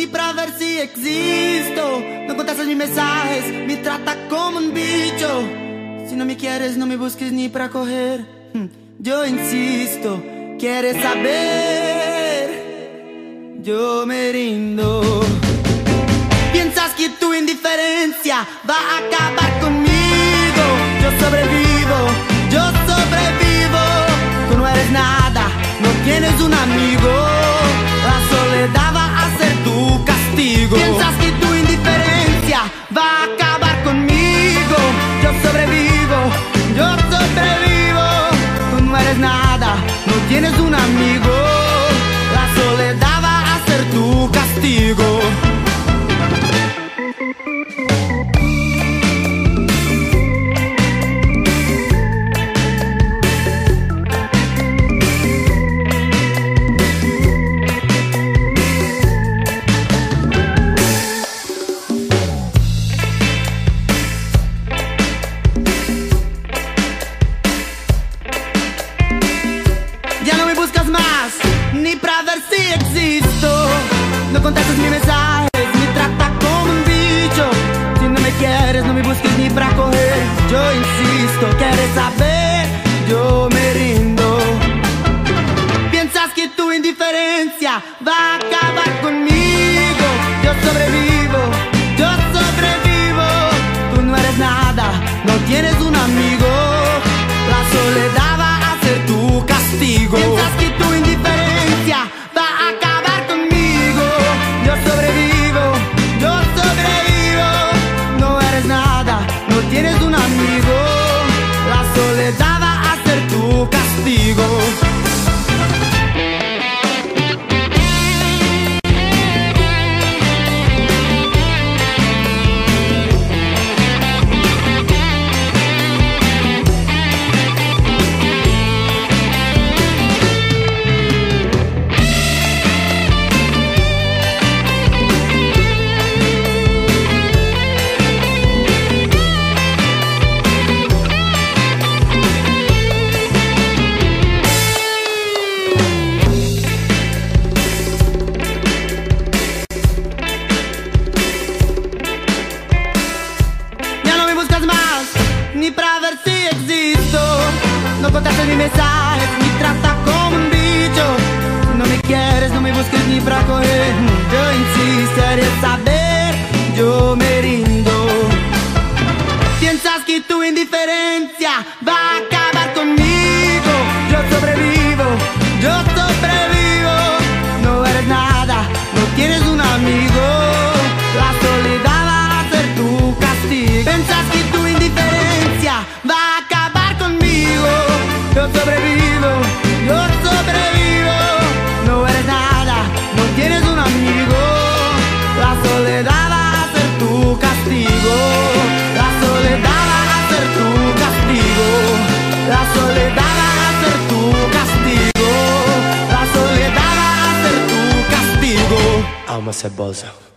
ni pra ver si existo. No contestas mis mensajes, me trata como un bicho. Si no me quieres, no me busques ni pra coger. Yo insisto, ¿quieres saber? Yo me rindo. Piensas que tu indiferencia va a acabar conmigo. Yo sobrevivo, yo sobrevivo. Tú no eres nada, no tienes un amigo. La soledad va a ser tu castigo. Piensas que tu indiferencia va a acabar conmigo. Yo sobrevivo, yo sobrevivo. Tú no eres nada, no tienes un amigo. La soledad va a ser tu castigo. Ni pra ver si existo. No contestas mis mensajes, me trata como un bicho. Si no me quieres, no me busques ni pra coger. Yo insisto, ¿quieres saber? Yo me rindo. Piensas que tu indiferencia va a acabar conmigo. Yo sobrevivo, yo sobrevivo. Tú no eres nada, no tienes un amigo. La soledad va a ser tu castigo. Piensas que tu indiferencia va a acabar conmigo. Yo sobrevivo, yo sobrevivo. No eres nada, no tienes un amigo. La soledad va a ser tu castigo. Ni pra ver si existo. No contestas mis mensajes, me trata como un bicho. Si no me quieres, no me busques ni pra coger. Yo insisto, ¿quieres saber? Yo me rindo. Piensas que tu indiferencia va a acabar conmigo. Yo sobrevivo, yo sobrevivo. No eres nada, no tienes un amigo. La soledad va a ser tu castigo. Piensas que tu indiferencia va a acabar conmigo. Yo sobrevivo, yo sobrevivo. No eres nada, no tienes un amigo. La soledad va a ser tu castigo. La soledad va a ser tu castigo. La soledad va a ser tu castigo. La soledad va a ser tu castigo. Alma cebosa.